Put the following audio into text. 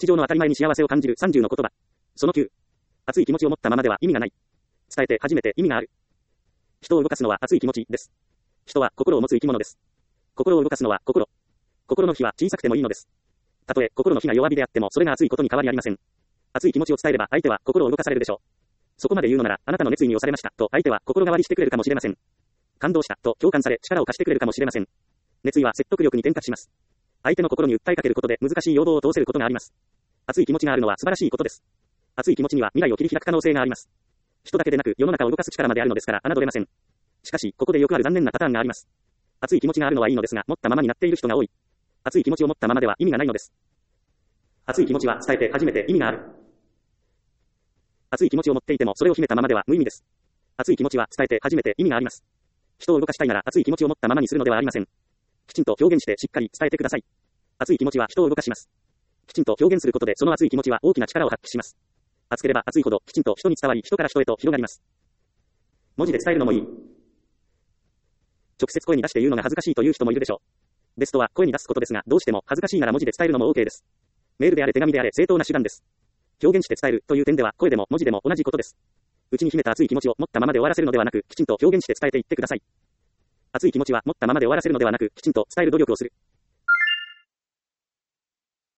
日常の当たり前に幸せを感じる30の言葉。その9。熱い気持ちを持ったままでは意味がない。伝えて初めて意味がある。人を動かすのは熱い気持ちです。人は心を持つ生き物です。心を動かすのは心。心の火は小さくてもいいのです。たとえ心の火が弱火であってもそれが熱いことに変わりありません。熱い気持ちを伝えれば相手は心を動かされるでしょう。そこまで言うのなら、あなたの熱意に押されましたと相手は心変わりしてくれるかもしれません。感動したと共感され力を貸してくれるかもしれません。熱意は説得力に転化します。相手の心に訴えかけることで難しい要望を通せることがあります。熱い気持ちがあるのは素晴らしいことです。熱い気持ちには未来を切り開く可能性があります。人だけでなく世の中を動かす力まであるのですから侮れません。しかし、ここでよくある残念なパターンがあります。熱い気持ちがあるのはいいのですが、持ったままになっている人が多い。熱い気持ちを持ったままでは意味がないのです。熱い気持ちは伝えて初めて意味がある。熱い気持ちを持っていてもそれを秘めたままでは無意味です。熱い気持ちは伝えて初めて意味があります。人を動かしたいなら熱い気持ちを持ったままにするのではありません。きちんと表現してしっかり伝えてください。熱い気持ちは人を動かします。きちんと表現することでその熱い気持ちは大きな力を発揮します。熱ければ熱いほどきちんと人に伝わり人から人へと広がります。文字で伝えるのもいい。直接声に出して言うのが恥ずかしいという人もいるでしょう。ベストは声に出すことですが、どうしても恥ずかしいなら文字で伝えるのも OK です。メールであれ手紙であれ正当な手段です。表現して伝えるという点では声でも文字でも同じことです。内に秘めた熱い気持ちを持ったままで終わらせるのではなく、きちんと表現して伝えていってください。熱い気持ちは持ったままで終わらせるのではなく、きちんと伝える努力をする。